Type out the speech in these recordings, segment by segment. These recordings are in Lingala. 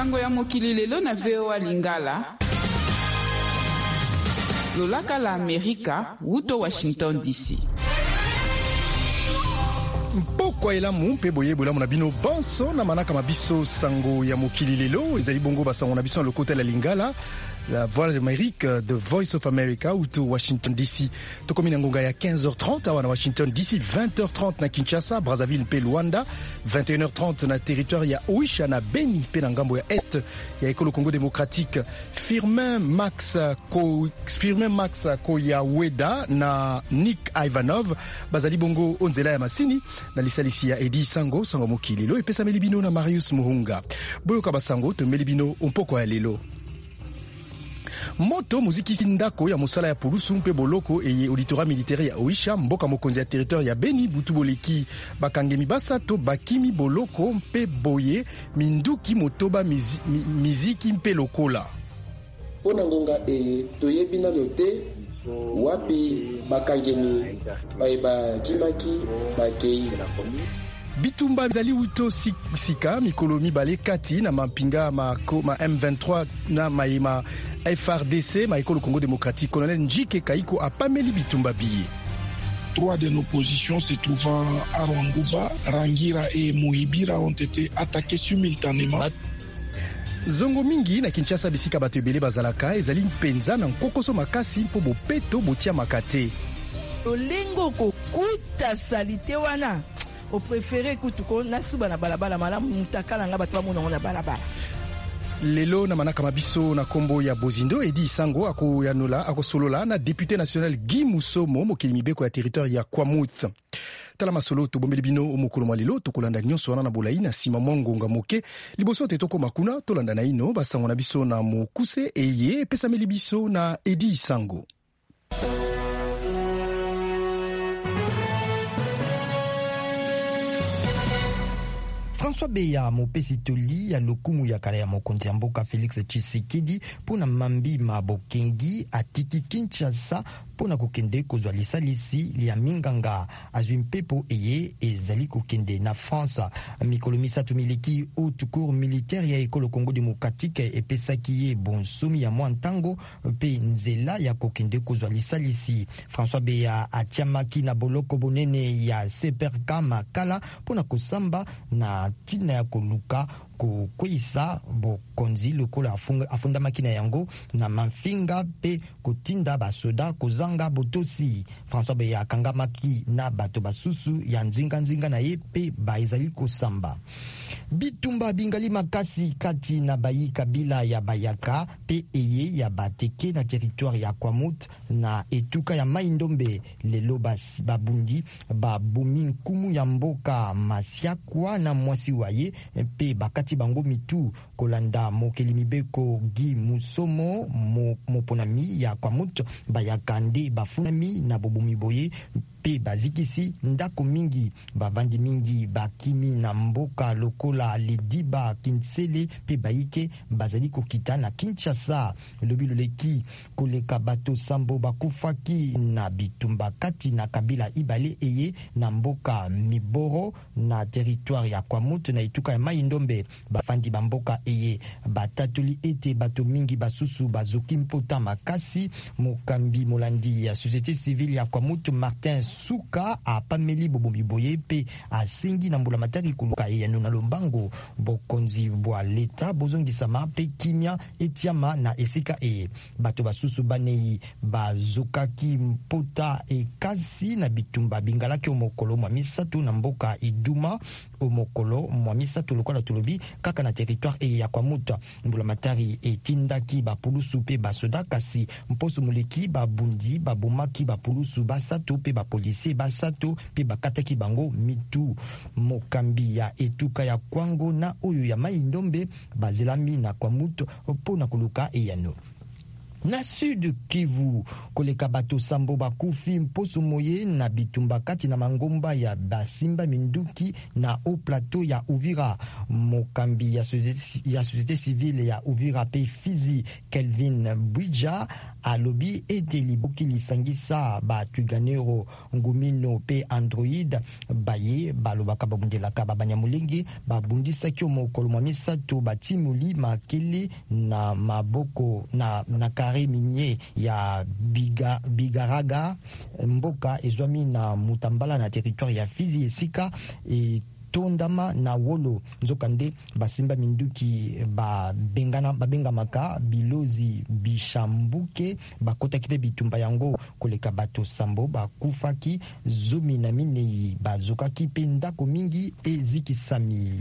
Sango ya mokili lelo na VOA Lingala. Lolaka la Amerika, wuto Washington DC. Mpokwa elamu mpe boyebola mona bino banso na manaka mabiso sango ya mokili lelo ezali bongo basango na biso na lokota la Lingala. La Voix de l'Amérique, The Voice of America, ou to Washington DC. Tokomi na ngonga ya 15h30 awa na Washington DC, 20h30 na Kinshasa, Brazzaville pe Luanda, 21h30 na territoire ya Oisha na Beni pe na ngambo ya Est ya Ekolo Congo Démocratique. Firmin Max Koyaweda na Nick Ivanov bazali bongo onzela ya masini na lisalisi ya Edi Sango mokili lo epesa melibino na Marius Muhunga. Boyoka basango to melibino ompoko ya lelo. Moto muziki sindako ya mosala ya polusu mpe boloko eye auditorat militaire ya Oisha mboka mokonzi ya territoire ya Beni butu boleki bakangemi basato bakimi boloko mpe boye minduki motoba miziki mpe lokola. Pona ngonga toyebi na lote wapi bakangemi ba kimaki bakei. Bitumba zali uto sika mikolo mibale kati na mapinga ma M23 na maima FRDC maikolo Congo Démocratique. Colonel Njike Kaiko a pameli bitumba biye. 3 de nos positions se trouvant à Rwanguba, Rangira et Muhibira ont été attaquées simultanément. Zongo mingi na Kinshasa bisika bato ebele bazalaka ezali mpenza na nkokoso makasi mpo bopeto botia makate. Olengo kokuta salite wana o préféré kutuko nasuba na balabala malamu mutakala nga bato bamonango na balabala. Lelo na manaka mabiso na kombo ya Bozindo Edi Sango akosolola na député national Guy Musomo mokili mibeko ya territoire ya Kwamouth. Tala masolo to bombeli bino omukolo mwa lelo tokolanda nyonso wana na bolai na sima mwangonga moke liboso te toko makuna tolanda na ino basango na biso na mokuse eye pesa meli biso na Edi Sango. François Beya mopesi toli ya lokumu ya kala ya mokonzi ya mboka Félix Tshisekedi pona mambi mabokengi atiki Kinshasa pona kokende kozwa lisalisi lia minganga azwi mpepo eye ezali kokende na France. Mikolo misatu miliki haute cour militaire ya Ekolo Congo Démocratique epesaki ye bonsomi ya mwantango pe nzela ya kokende kozwa lisalisi. François Beya atiamaki na boloko bonene ya Seperka makala pona kosamba na tina ya koluka kokwisa bokonzi lokola afundamaki na yango na mafinga pe kotinda basoda kozanga botosi. François Beya akangamaki na bato basusu ya nzinga na ye pe baezali kosamba. Bitumba bingali makasi kati na bayi kabila ya Bayaka pe eye ya bateke na territoire ya Kwamouth na etuka ya Maindombe lelo babundi babumi nkumu ya mboka Masiakwa na mwasi waye pe bakati bango mitu kolanda mokeli mibeko Guy Musomo moponami ya Kwamouth Bayaka nde bafunami na bobumi boye pe bazikisi ndako mingi bavandi mingi bakimi na mboka lokola Lidiba Kinsele pe baike bazali kokita na Kinshasa. Lobi loleki koleka bato sambo bakufaki na bitumba kati na kabila ibale eye na mboka Miboro na territoire ya Kwamouth na ituka ya Maindombe bafandi bamboka eye batatoli ete bato mingi basusu bazoki mpota makasi. Mokambi molandi ya société civile ya Kwamouth Martin Suka a pameli bobomi boye pe asengi na mbula matari kuluka ya nuna lombango bokonzi bwa leta bozongisama pe kimia etiama na esika eye bato basusu banei bazokaki mpota e kasi na bitumba bingalaki omokolo mwa misatu na mboka Iduma omokolo mwa misatu lokola tolobi kaka na territoire eye ya Kwamouth mbula matari etindaki bapulusu pe basoda kasi mposo muleki babundi babomaki bapulusu basatu pe bapolisi basato pe bakataki bango mitu. Mokambi ya etuka ya Kwango na oyo ya Maindombe bazelami na Kwamouth pona koluka eyano. Na Sud Kivu koleka bato sambo bakufi mposo moye na bitumba kati na mangomba ya basimba minduki na au plateau ya Uvira. Mokambi ya société civile ya Uvira pe Fizi Kelvin Bwija alobi ete liboki lisangisa batwiganero ngumino pe android baye balobaka babundelaka babanyamulenge babundisaki mokolo mwa misato batimuli makele na maboko na kare minye ya bigaraga mboka ezwami na mutambala na territoire ya Fizi esika tondama na wolo nzokande basimba minduki babengamaka bilozi bishambuke bakotaki pe bitumba yango koleka bato sambo bakufaki 14 bazokaki pe ndako mingi ezikisami.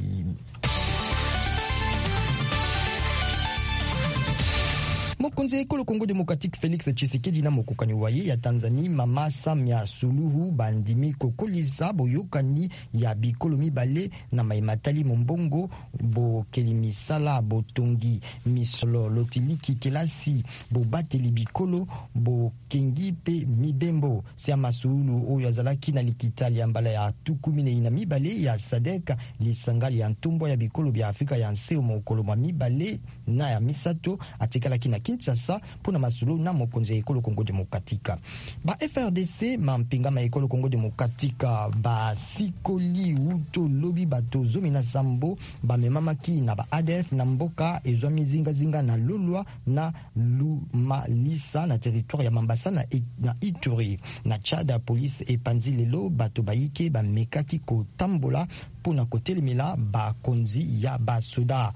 Mokonzi ekolo Kongo Demokratique Felix Tshisekedi na mokokani waye ya Tanzania Mama Samia Suluhu bandimi kokolisa boyokani ya bikolo mibale na maimatali mombongo bo kelimisala botongi misolo lotiliki kelasi bo bateli bikolo bo kengi pe mibembo Samia Suluhu oyo azalaki na likitali ya mbala ya tukumine ina mibale ya Sadek lisangali ya ntumbo ya bikolo bya Afrika ya nseo mokolo mwa mibale na ya misato atikalaki na Kinshasa pona masulu na mokonzi ekolo Kongo Demokratika. Ba FRDC mampinga ma ekolo Kongo Demokratika ba sikoli uto lobi bato zomi na sambo ba memamaki na ba ADF na mboka ezwami zinga na Lolwa na Lumalisa na territoire ya Mambasa na Ituri. Na Tchad police epanzi lelo bato baike ba mekaki ko tambola pona kotelemela ba konzi ya ba soda.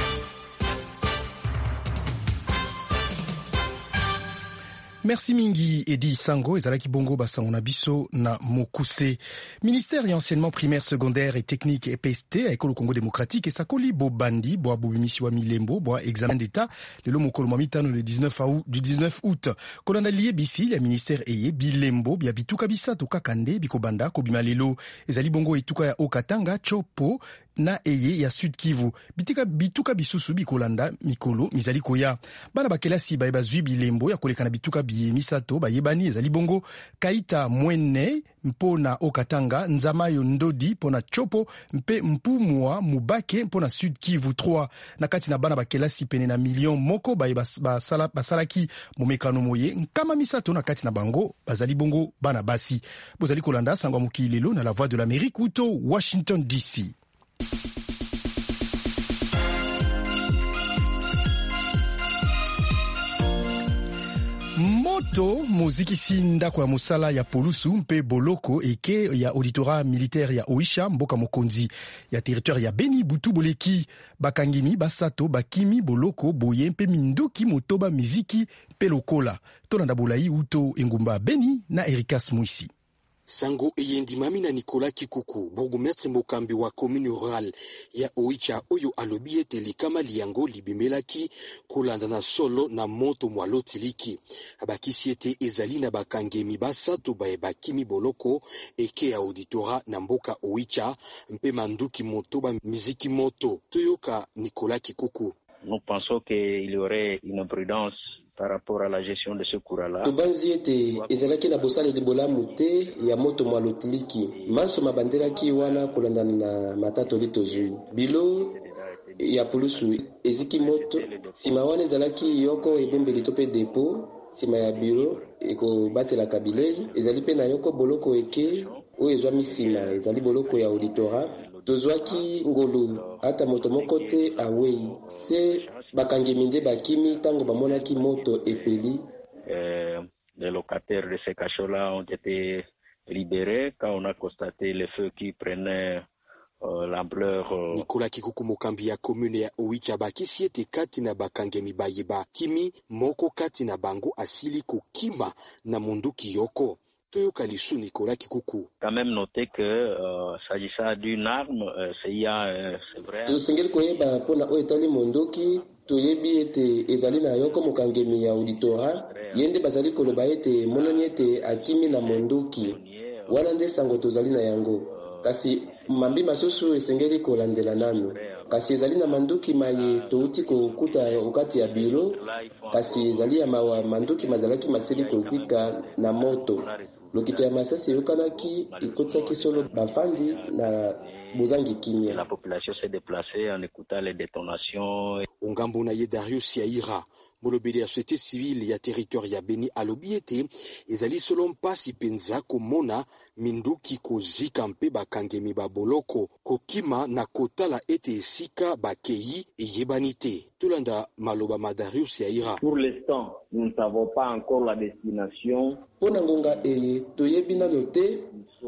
Merci mingi Edi Sango ezalaki bongo basango na biso na mokuse. Ministère ya enseignement primaire, secondaire et technique EPST a ekolo Congo Démocratique esakoli bobandi boa bobimisi wa milembo boa examen d'état lelo mokolo mwa mitano le 19 août. Kolanda liye bisi la ministère eye bilembo bia bituka bisato kakande bikobanda kobima lelo ezali bongo etuka ya Okatanga, Chopo na eye ya Sud Kivu. Bituka bisusu bikolanda mikolo mizali koya. Bana bakelasi baye bazwi bilembo ya kolekana bituka biye misato bayebani ezali bongo Kaita Mwene mpona Okatanga, Nzamayo Ndodi mpona Chopo mpe Mpumwa Mubake mpona Sud Kivu 3. Na kati na bana bakelasi pene na million moko baye basalaki momekano moye nkama misato na kati na bango bazali bongo bana basi. Bozali kolanda sangwa mukilelo na la Voix de l'Amérique uto Washington DC. Moto mozikisi ndako ya mosala ya polusu mpe boloko eke ya auditorat militaire ya Oisha mboka mokonzi ya territoire ya Beni butu boleki bakangimi basato bakimi boloko boye mpe minduki motoba miziki mpe lokola tolanda bolai uto engumba Beni na Erikas Muisi. Sango eyendimami na Nicolas Kikuku, bourgmestre mokambi wa commune rurale ya Oicha oyo alobi ete likama liyango libimelaki kolanda na solo na moto mwalo tiliki. Abakisi ete ezali na bakangemi basato baye bakimi boloko eke ya auditora na mboka Oicha mpe manduki moto ba miziki moto. Toyoka Nicolas Kikuku. Nous pensons qu'il y aurait une imprudence par rapport à la gestion de ce courant-là. Tobanzi ete ezalaki na bosale de bolamu te ya moto mwalotiliki. Manso mabandelaki wana kolandana na matato litozui. Bilo ya pulusu eziki moto. Sima wana ezalaki yoko ebombeli tope depo. Sima ya biro eko batela kabilei. Ezali pe na yoko boloko eke o ezwami sima. Ezali boloko ya auditorat. Tozwaki ngolu ata moto moko te awei. Se bakangemi bakimi tango bamonaki moto epeli. Les locataires de ces cachots-là ont été libérés quand on a constaté les feux qui prenaient l'ampleur. Nicolas Kikuku mokambi ya commune ya Oicha bakisi ete kati na bakangemi bayeba kimi moko kati na bango asili kokima na munduki yoko. Toyoka lisu Nicolas Kikuku. Quand même noter que s'agissant d'une arme, c'est vrai. Tosengeli koyeba pona o etali munduki. Toyebi ete ezali na yoko mokangemi ya auditora yende bazali koloba ete monani ete akimi na monduki wana nde sango tozali na yango kasi mambi masusu esengeli kolandela nanu kasi ezali na manduki maye touti kokuta okati ya biro kasi ezali ya mawa manduki mazalaki masili kozika na moto lokito ya masasi yokanaki ikotsaki solo bafandi na bozangi kimia. La population s'est déplacée en écoutant les détonations. Ongambo na ye Darius Yaira, molobeli ya société civile ya territoire ya Beni alobi ete ezali solo mpasi penza komona minduki kozika mpe bakangemi baboloko kokima na kotala ete esika bakei eyebani te. Tolanda maloba Madarius ya Ira. Pour l'instant, nous ne savons pas encore la destination. Pona ngonga toyebi nano te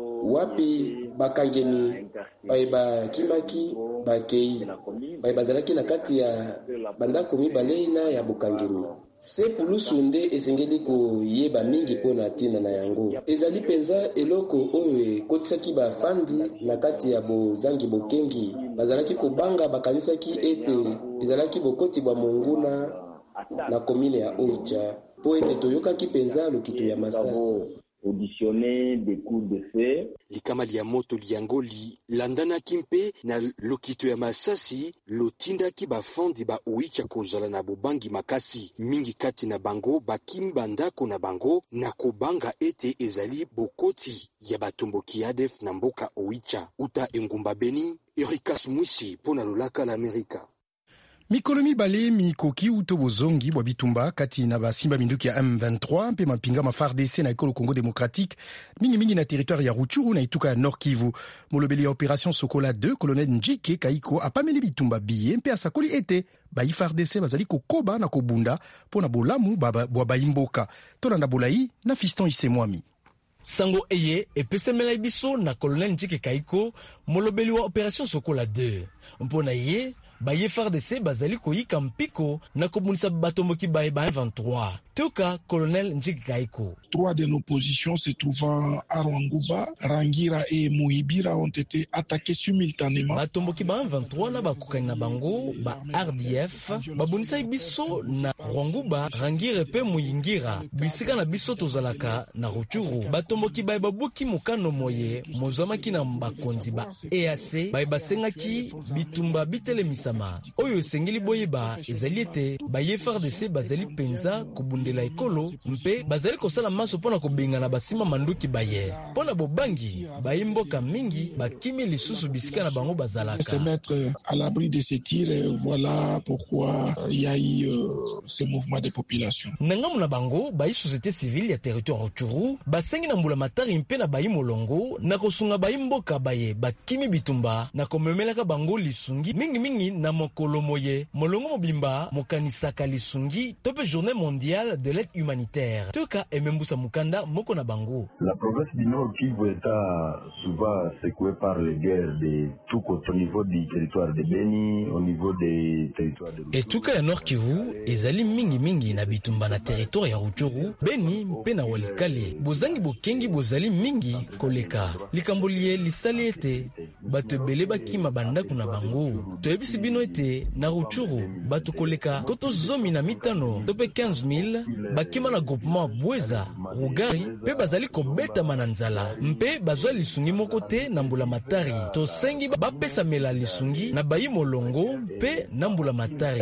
wapi bakangemi bayeba kimaki bakei bayeba zalaki na kati ya bandako mibale na ya bokangemi. Se pulusu nde esengeli koyeba mingi pona tina na yango. Ezali penza eloko oyo ekotisaki bafandi na kati ya bozangi bokengi bazalaki kobanga bakanisaki ete ezalaki bokoti bwa monguna na komine ya Oicha po ete toyokaki penza lokito ya Masasi. Auditionner des coups de feu. Likama lia moto liango li landana kimpe na lokito ya Masasi lotinda ki bafandi ba Oicha kozala na bobangi makasi mingi kati na bango bakimba ndako na bango na kobanga ete ezali bokoti ya batomboki ADF na mboka Oicha. Uta engumba Beni, Ericas Mwisi pona lolaka la Amerika. Mikolo mibale mikoki uto bozongi bwa bitumba kati na basimba minduki ya M23 mpe mapinga ma FARDC na ekolo Congo Démocratique mingi na territoire ya Rutshuru na ituka ya Nord Kivu. Molobeli ya Opération Sokola 2 Colonel Njike Kaiko apameli bitumba biye mpe asakoli ete bayi FARDC bazali kokoba na kobunda pona bolamu bwa bayimboka. Tolanda bolai na Fiston Isemwami. Sango eye epesemela biso na Colonel Njike Kaiko molobeli wa Opération Sokola 2 mpona ye baye FARDC bazali koyika mpiko na kobunisa batomboki baye ba 23. Toka Colonel Njike Kaiko. 3 de nos positions se trouvant à Rwanguba, Rangira et Muhibira ont été attaqués simultanément. Batomboki ba 23 na bakukani na bango ba RDF babunisa biso na Rwanguba, Rangira pe Muyingira bisika na biso tozalaka na Rutshuru. Batomboki baye babuki mukano moye mozamaki na bakonzi ba EAC baye basengaki bitumba bitelemisama oyo esengeli boyeba ezali ete baye FARDC bazali penza kubundela ekolo mpe bazali kosala maso pona kobenga na basima manduki baye pona bobangi baye mboka mingi bakimi lisusu bisika na bango bazalaka. Se mettre à l'abri de ces tirs, voilà pourquoi il y a eu ce mouvement de population. Nangamu na bango baye société civile ya territoire Rutshuru basengi na mbula matari mpe na baye molongo na kosunga baye mboka baye bakimi bitumba na komemelaka bango lisungi mingi na mokolo moye molongo mobimba mokanisaka lisungi tope journée mondiale de l'aide humanitaire toka emembusa mukanda moko na bango. La province du Nord Kivu est souvent secouée par les guerres de tout côté au niveau du territoire de Beni, au niveau des territoires de Etuka ya Nord Kivu ezali mingi na bitumba na territoire ya Rutshuru, Beni mpe na Walikale. Bozangi bokengi bozali mingi koleka. Likambolie lisali ete bato ebele bakima bandako na bango. Toyebisi bino ete na Rutshuru bato koleka koto zomi na mitano tope 15,000 bakima na groupement Bweza, Rugari pe bazali kobeta mananzala mpe bazwa lisungi moko te na mbula matari. Tosengi bapesa mela lisungi na bayi molongo pe na mbula matari.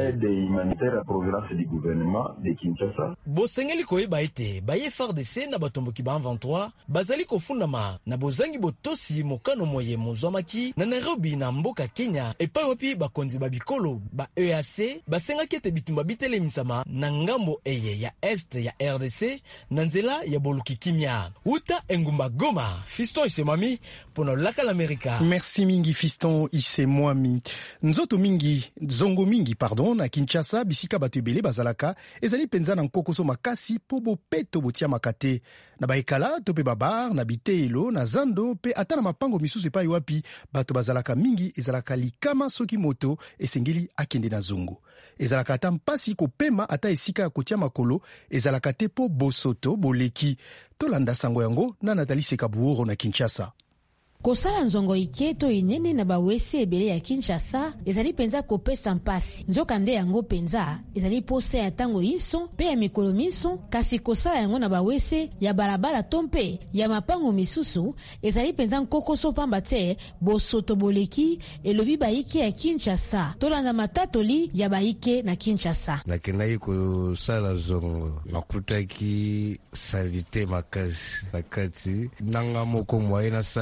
Bosengeli koyeba ete baye FARDC na batomboki ba 23 bazali kofundama na bozangi botosi mokano moye mozwamaki na Nairobi na mboka Kenya epai wapi bakonzi babikolo ba EAC basengaki ete bitumba bitelemisama na ngambo eye ya est ya RDC na nzela ya boluki kimia. Uta engumba Goma, Fiston Isemwami pona laka l'Amerika. Merci mingi Fiston Isemwami. Zongo mingi na Kinshasa bisika bato ebele bazalaka ezali penza na nkokoso makasi po bopeto botia makate na baekala to pe babar na biteelo na zando pe ata na mapango misusu epai wapi bato bazalaka mingi ezalaka likama soki moto esengeli akende na zongo. Ezalaka ata mpasi kopema ata esika ya kotia makolo ezalaka te po bosoto boleki. Tolanda sango yango na Nathalie Sekabuoro na Kinshasa. Kosala nzongo iketo inene na bawesi ebele ya Kinshasa ezali penza kopesa mpasi. Nzoka nde yango penza ezali pose ya tango inso pe ya mikolo miso kasi kosala yango na bawesi ya balabala tompe ya mapango misusu ezali penza nkokoso pamba te bosoto boleki elobi baike ya Kinshasa. Tolanda matatoli ya baike na Kinshasa. Nakenai kosala zongo nakutaki salite makasi nakati nanga moko mwaye na sala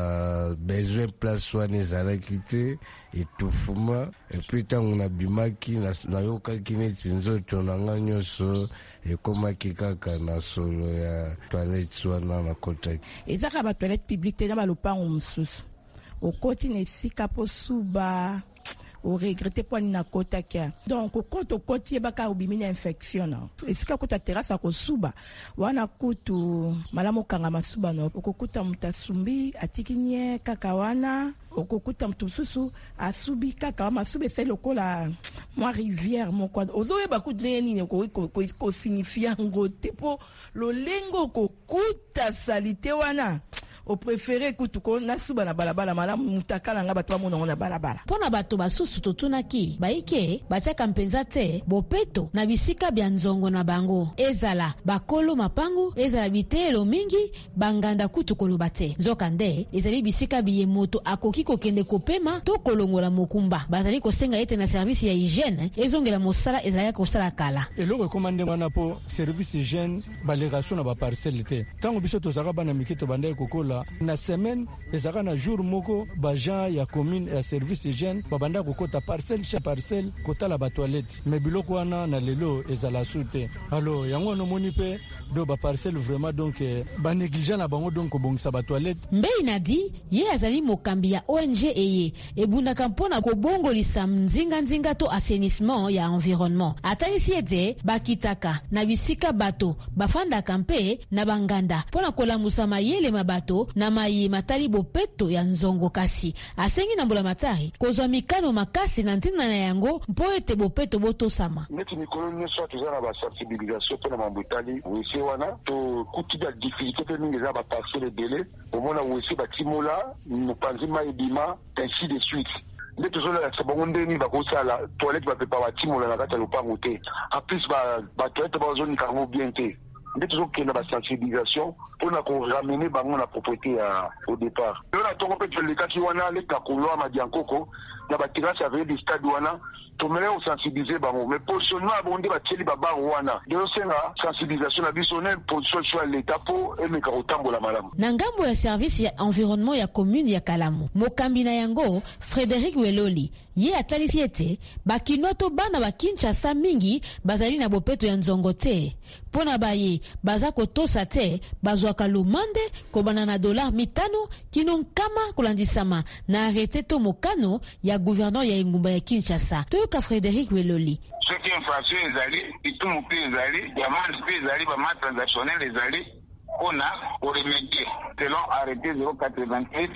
besoin place wana ezalaki te etufuma epuis ntango nabimaki nayokaki neti nzoto na nga nyonso ekomaki kaka na solo ya toilette wana nakotaki. ezaka batoilette publique te na balopango mosusu okoti na esika po suba oregrete po ani nakotaki donc okoti yebaka obimi na infection na esika kota terrasse akosuba wana kutu malamu okanga masuba na okokuta mutu asumbi atiki nye kaka wana okokuta mutu mosusu asubi kaka wa masuba esali lokola mwa rivière moko ozoyeba kutu ndenge nini kosignifia yango te po lolengo okokuta salite wana opréféré kutuko nasuba na balabala malamu mutakala nga bato bamona na balabala. Pona bato basusu totunaki baike batiaka mpenza te bopeto na bisika bya nzongo na bango ezala bakolo mapangu ezala bitelo mingi banganda kutukoloba te nzoka nde ezali bisika biye moto akoki kokende kopema to kolongola mokumba bazali kosenga ete na service ya hygiène ezongela mosala ezali kosala kala eloko ekomande wana po service hygiène balégation na ba parcelle te tango biso tozaka bana mikito bandai kokola na semaine ezaka na jour moko bajan ya commune ya service hygiène babanda kokota parcelle chaque parcelle kotala ba toilette mais biloko wana na lelo ezala sute alors yango no moni pe do ba parcelle vraiment donc ba négligent na bango donc kobongisa ba toilette mbei nadi ye azali mokambi ya ONG eye ebundaka mpona kobongolisa nzinga to assainissement ya environnement atalisi ete bakitaka na bisika bato bafandaka mpe na banganda mpona kolamusa mayele mabato na mayi matali bopeto ya nzongo kasi asengi na mbula matari kozwa mikano makasi na ntina na yango mpo ete bopeto botosama neti mikolo nyonso tozala ba sensibilisation mpona mambutali wese wana to kutida difficulté pe mingi za ba parcelle ebele omona wese batimola mopanzi mai ebima ainsi de suite nde tozolakisa bango ndeni bakosala toilette bapepa batimola na kati ya lopango te en plus batoilette bazonika yango bien te nde tozokenda basensibilisation mpona koramener bango na propriété ya au départ yo na ntongo mpe tolekaki wana leka kolwa madiankoko na baterase aveye de stade wana tomele osensibilize bango mais positionnement ya bango nde batieli babango wana nde osenga sensibilisation na biso ne position so ya leta mpo emeka kotambola malamu na ngambo ya service ya environnement ya commune ya Kalamu mokambi na yango Frédéric Weloli ye atalisi ete bakinoa to bana ba Kinshasa mingi bazali na bopeto ya nzongo te pona baye baza kotosa te bazwaka lumande kobana na $5 kino nkama kolandisama na arrêté to mokano ya gouverneur ya engumba ya Kinshasa toyoka Frédéric Weloli soki infraction ezali itumu mpe ezali yamande mpe ezali bama transactionnel ezali mpona koremedie selon arrêté 088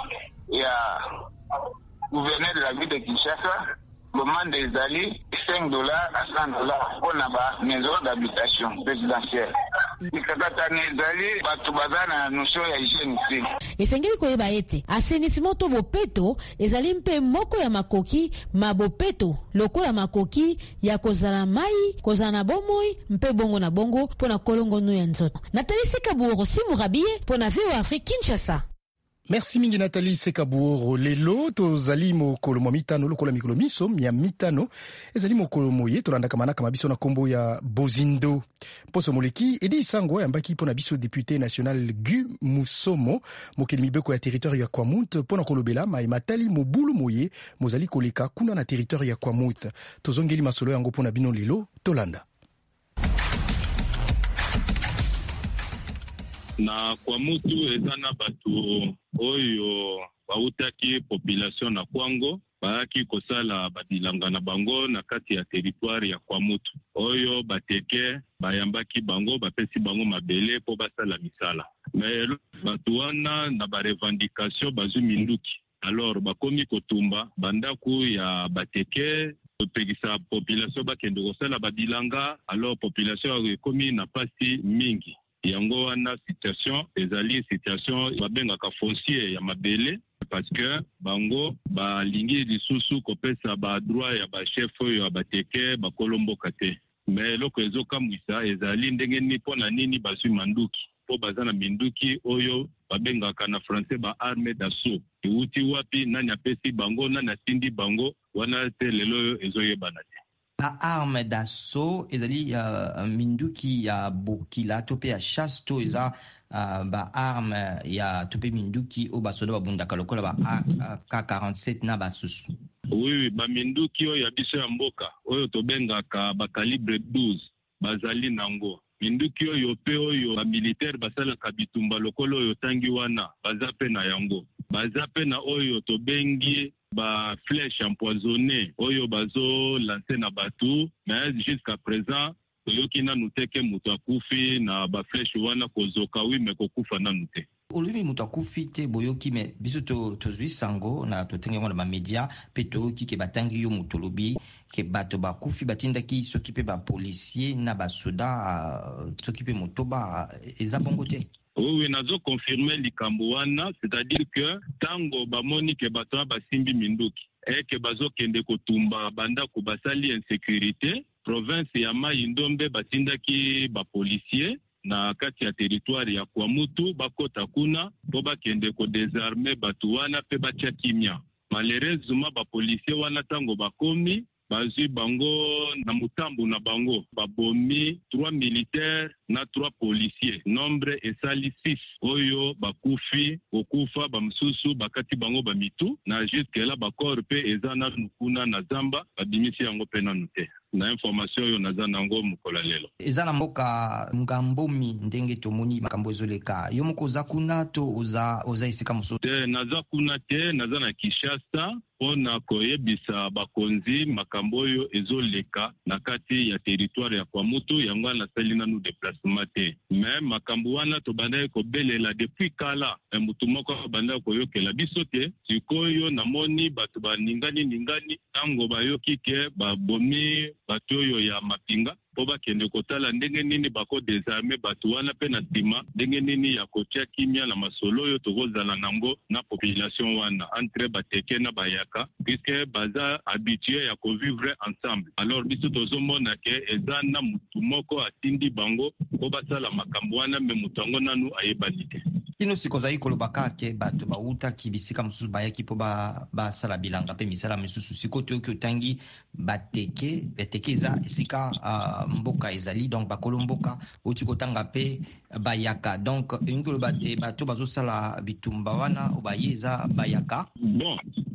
ya gouverneur de la ville de Kinshasa demande ezali $5 à $100 pour la maison d'habitation résidentielle. Ikakatane ezali batu bazana notion ya hygiène. Esengeli koyeba ete assainissement to bopeto ezali mpe moko ya makoki mabopeto lokola makoki ya kozala mai kozana bomoi mpe bongo na bongo pona kolongo no ya nzoto. Nathalie Sekaburo Simurabie pona VOA Afrique Kinshasa. Merci mingi Nathalie Sekaburo lelo tozali mokolo mwa mitano lokola mikolo miso ya mitano ezali mokolo moye tolandaka manaka mabiso na kombo ya Bozindo poso moleki edi isango yambaki pona biso député national Gu Musomo mokeli mibeko ya territoire ya Kwamut pona kolobela mai matali mobulu moye mozali koleka kuna na territoire ya Kwamut tozongeli masolo yango pona bino lelo tolanda na Kwamutu eza na bato oyo bautaki population na Kwango bayaki kosala badilanga na bango na kati ya territoire ya Kwamutu oyo bateke bayambaki bango bapesi bango mabele po basala misala mais bato wana na ba revendication bazu minduki alors bakomi kotumba bandaku ya bateke pegisa population bakende kosala badilanga alors population ekomi na pasi mingi yango wana situation ezali situation babengaka foncier ya mabele parce que bango balingi lisusu kopesa ba droit ya ba chef oyo bateke bakolomboka te mais loko ezokamwisa ezali ndenge ni pona nini bazwi manduki po bazana minduki oyo babengaka na français ba armée d'assaut uti wapi nani apesi bango nani asindi bango wana te lelo ezoyebana te na arme d'assaut ezali minduki ya bokila to pe ya chasse to eza ba arme ya tupe minduki o basoda babundaka lokola ba AK-47 na basusu. Oui, ba minduki oyo ya biso ya mboka oyo tobengaka ba calibre 12 bazali nango. Minduki oyo pe oyo ba militaire basalaka bitumba lokolo oyo tangi wana baza pe na yango. Baza pe na oyo tobengi ba flèche empoisonnée oyo bazo lancer na batu, mais jusqu'à présent toyoki nanu te ke mutu akufi na ba flèche wana kozoka wi me kokufa nanu te. Olobi mutu akufi te boyoki me biso tozwi sango na totenge ngona ba media pe toyoki ke batangi yo mutu lobi ke bato bakufi batindaki soki pe ba policier na ba soda soki pe motoba eza bongo te. Oui, nazo confirmer likambo wana, c'est-à-dire que tango bamoni ke bato basimbi minduki et que bazo kende kotumba banda ko basali insécurité, province ya Mai Ndombe batindaki ba policier na kati ya territoire ya Kwamutu bakota kuna po bakende ko désarmer batu wana pe batia kimia. Malheureusement ba policier wana tango bakomi bazwi bango na mutambu na bango babomi 3 militaires na 3 policiers, nombre esali 6 oyo bakufi okufa bamsusu bakati bango bamitu na jusque là bakor pe eza na nukuna na zamba babimisi yango pe na nute na information oyo naza nango mukola lelo. Eza na mboka ngambomi ndenge tomoni makambo ezoleka yo moko oza kuna to oza isika mosusu te? Naza kuna te, naza na Kinshasa mpona koyebisa bakonzi makambo oyo ezoleka na kati ya territoire ya Kwamutu, yango nasali nanu déplacement te. Mais makambo wana tobandaki kobelela depuis kala mutu moko bandaki koyokela biso te. Sikoyo namoni bato baningani tango bayoki ke babomi bato oyo ya mapinga po bakende kotala ndenge nini bako désarmer bato wana pe na nsima ndenge nini ya kotia kimia na masolo oyo tokozala nango na population wana entre bateke na bayaka, puisque baza habitué ya kovivre ensemble. Alors biso tozomona ke eza na mutu moko atindi bango po basala makambo wana me mutu yango nanu ayebani te. Kino sikozali kolobaka ke bato bautaki bisika mosusu bayaki po basala bilanga pe misala misusu siko toyoki otangi bateke eza esika mboka ezali, donc bakolo mboka oti kotanga pe bayaka, donc elingi koloba te bato bazosala bitumba wana obaye eza bayaka. Bon,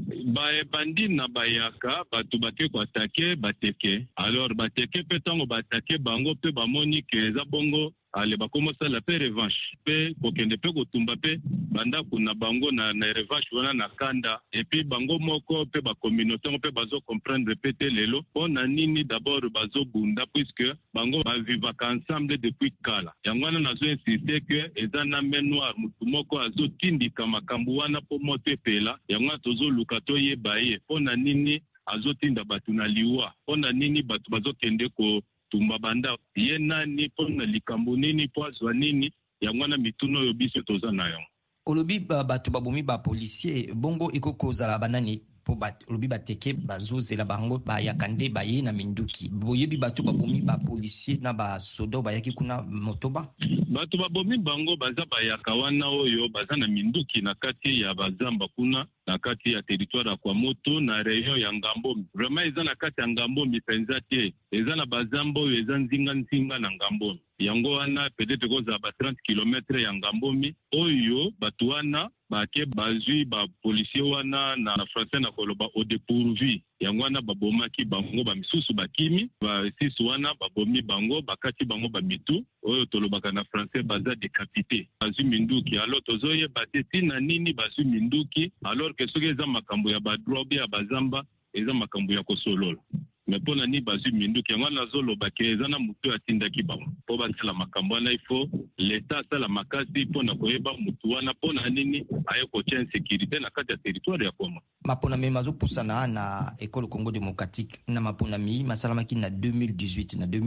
bandi na bayaka bato bake koatake bateke, alors bateke pe tango batake bango pe bamoni ke eza bongo ale bakomosala pe revanche pe kokende pe kotumba pe banda kuna bango na revanche wana na kanda, epi bango moko pe bakommunauté pe bazo comprendre pe te lelo mpona nini d'abord bazo bunda, puisque bango bavivaka ensemble depuis kala. Yango wana nazo insiste ke eza na main noire, mutu moko azo tindika makambo wana po moto epela, yango tozoluka toyeba ye mpona nini azotinda bato na liwa, mpona nini bato bazokende ko tumba banda ye nani mpona likambo nini po azwa nini, yango wana mituno oyo biso toza na yango. Olobi bato babomi ba policier bongo ekokozala banani po olobi bateke bazozela bango bayaka nde baye na minduki, boyebi bato babomi ba policier na basoda bayaki kuna motoba? Bato babomi bango baza bayaka wana oyo baza na minduki na kati ya bazamba kuna na kati ya territoire ya Kwamutu na région ya Ngambomi. Vraiment eza na kati ya Ngambomi penza te, eza na bazamba oyo eza nzinga na Ngambomi. Yango wana peut-être koza ba 30 km ya Ngambomi oyo bato wana bake bazwi ba policier wana na français na koloba au dépourvu. Yango wana babomaki bango bamisusu bakimi, ba six wana babomi bango bakati bango bamitu oyo tolobaka na français baza décapité. Bazwi minduki, alors tozoyeba te tina nini bazwi minduki, alors que soki eza makambo ya badrobe ya bazamba eza makambo ya kosolola. Mais mpona nini bazwi minduki, yango nazoloba ke eza na mutu atindaki bango po basala makambo wana. Ifo leta asala makasi mpona koyeba mutu wana mpona nini aye kotia insécurité na kati ya territoire ya Goma. Maponami mazopusana na École Congo Démocratique na maponami masalamaki na 2018 na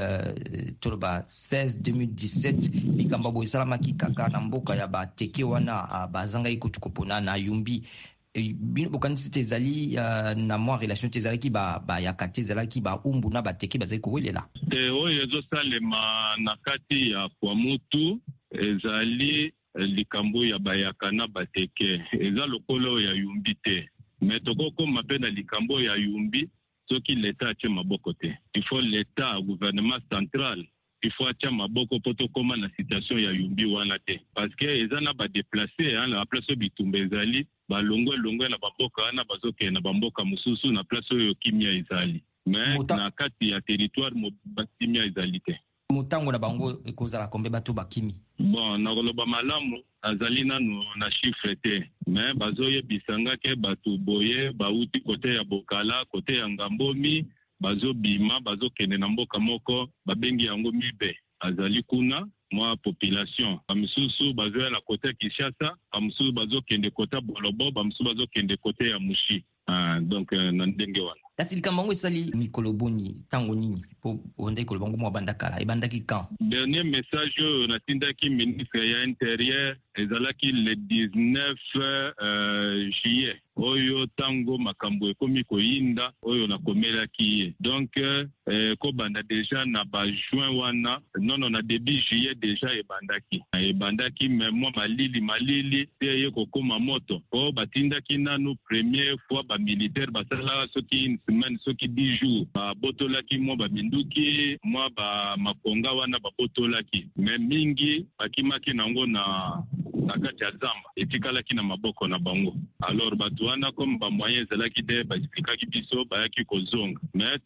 2016 2017 likambo boye salamaki kaka na mboka ya bateke wana bazanga ikotukopona na Yumbi. Bino bokanisi te ezali na mwa relation te ezalaki bayaka te ezalaki baumbu na bateke bazali kowelela te oyo ezosalema na kati ya Kwamutu ezali likambo ya bayaka na bateke, eza lokolo ya Yumbi te. Mais tokokoma mpe na likambo ya Yumbi soki leta atie maboko te. Il faut leta gouvernement central il faut atia maboko poto koma na situation ya yumbi wana te parce que ezana ba déplacer na place bitumba ezali ba longwe na baboka wana bazoke na bamboka mususu na place oyo kimia ezali mais na kati ya territoire mo kimia ezali te mutango na bango ekozala kombe bato bakimi bon na koloba malamu azali nanu na chiffre te mais bazoyebisanga ke bato boye bauti kote ya Bokala kote ya Ngambomi bazobima bazokende na mboka moko babengi yango mibe azali kuna mwa population bamisusu bazoya na kote ya Kinshasa bamisusu bazokende kote ya Bolobo bamisusu bazokende kote ya Mushi donc na ndenge wana kasi likambango esali mikolo boni tango nini po onde ko bango mwa bandakala ebandaki quand dernier message natindaki ministre ya intérieur ezalaki le 19 juillet oyo tango makambo ekomi koyinda oyo nakomelaki donc ko banda déjà na ba juin wana non na début juillet déjà ebandaki mais moi malili te ye kokoma moto po batindaki nanu première fois ba militaire basala soki une semaine soki 10 jours botolaki moi ba minduki moi ba makonga wana botolaki mais mingi bakimaki nango na kati ya zamba etikalaki na maboko na bango alors batwana comme ba moyen ezalaki te baexplikaki biso bayaki kozonga mais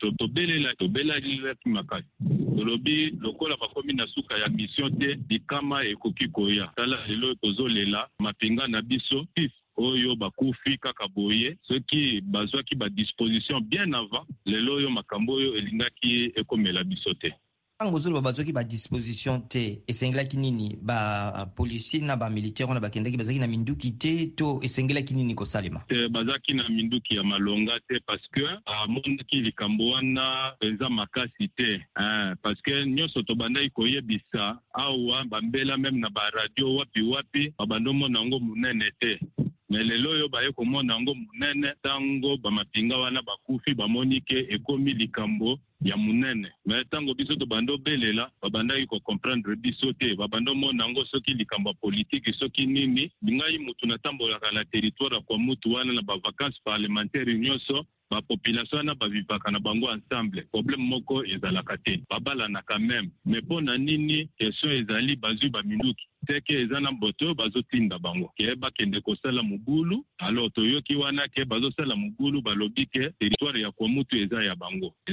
tobelaki makasi tolobi lokola bakomi na suka ya mission te likama ekoki koya tala lelo tozolela mapinga na biso oyo bakufi kaka boye soki bazwaki ba disposition bien avant lelo oyo makambo oyo elingaki ekomela biso te tango zolo bazwaki ba disposition te esengelaki nini ba policier na ba militaire na bakendaki bazaki na minduki te to esengelaki nini kosalema te bazaki na minduki ya malonga te parce que monaki likambo wana eza makasi te parce que nyonso tobandaki koyebisa awa bambela même na ba radio wapi babandomona yango munene te mais lelo oyo baye komona yango munene tango bamapinga wana bakufi bamoni ke ekomi likambo ya munene mais tango biso tobando belela babandaki ko comprendre biso te babando mona yango soki likambo politique soki nini bingai mutu na tambolaka na territoire kwa mutu wana na ba vacances parlementaires nyonso ba population na bavivaka na bango ensemble problème moko ezalaka te babala na quand même mais pona nini question ezali bazui ba minduki teke ezana mboto bazotinda bango ke bakende kosala mugulu alors toyoki wana ke bazosala mugulu balobi ke territoire ya kwa mutu eza ya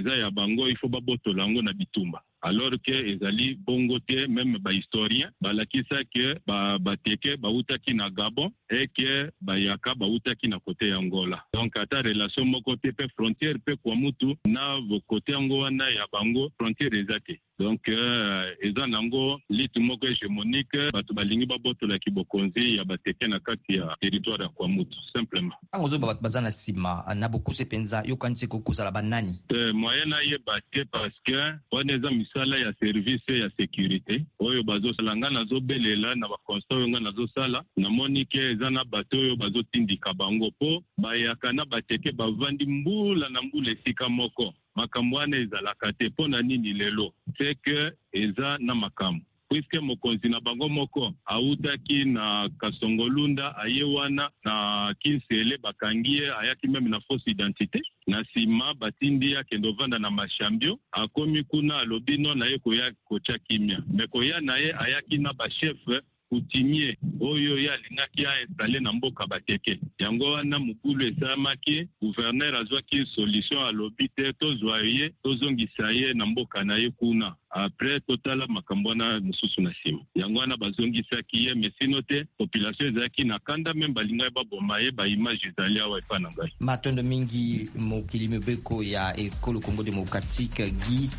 bango il faut babotola yango na bitumba alors que ezali bongo te même ba historien balakisa ke bateke bautaki na Gabon et que bayaka bautaki na kote ya Angola donc ata relation moko te pe frontière pe kwa mutu na kote yango wana ya bango frontière ezate donc eza nango litu moko hégémonique bato balingi babotola kibokonzi ya bateke na kati ya territoire ya kwa mutu simplement angozo bato bazana sima na bokuse penza yokanisi kokusala banani moyen na ye bate parce que wana misala ya service ya sécurité oyo bazosala nga nazobelela na bakonsta oyo nga nazosala namoni ke eza na bato oyo bazotindika bango po bayaka na bateke bavandi mbula na mbula esika moko makambo wana ezalaka te mpo na nini lelo c'est que eza na makambo puisque mokonzi na bango moko autaki na Kasongolunda aye wana na Kinsele bakangi ye ayaki meme na fausse identité na sima batindi yake ndovanda na mashambio akomi kuna alobino na ye koya kocha kimia me koya na ye ayaki na ba chef coutumier oyo ya lingaki a installé na mboka bateke yango wana mukulu esamaki gouverneur azwaki solution alobi te tozwa ye tozongisa ye na mboka na ye kuna après totala makambo na mususu na sima yango wana bazongisaki ye mesino te population ezalaki na kanda même balingai baboma ye ba image ezali awa epa na ngai matondo mingi mokili mibeko ya ekolo Congo démocratique Guy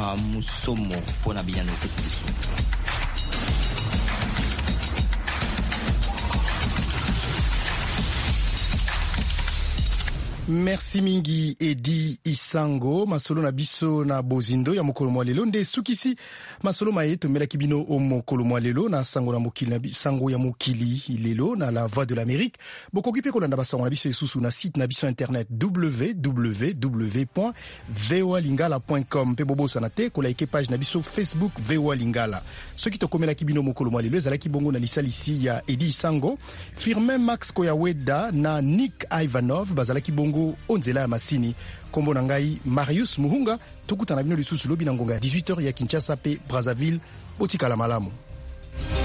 Musomo pona binyano kesibiso. Merci mingi Edi Isango masolo na biso na bozindo ya mokolo mwa lelo nde sukisi masolo maye tomelaki bino o mokolo mwa lelo na sango na mokili na sango ya mokili lelo na la voix de l'Amérique bokoki pe kolanda basango na biso esusu na site na biso internet www.voalingala.com pe bobosa na te kolaike page na biso Facebook VOA Lingala soki tokomelaki bino mokolo mwa lelo ezalaki bongo na lisalisi ya Edi Isango Firmin Max Koyaweda na Nick Ivanov bazalaki bongo bongo onzela ya masini. Kombo na ngai Marius Muhunga, tokutana bino lisusu lobi na ngonga ya 18h ya Kinshasa pe Brazzaville. Botikala malamu.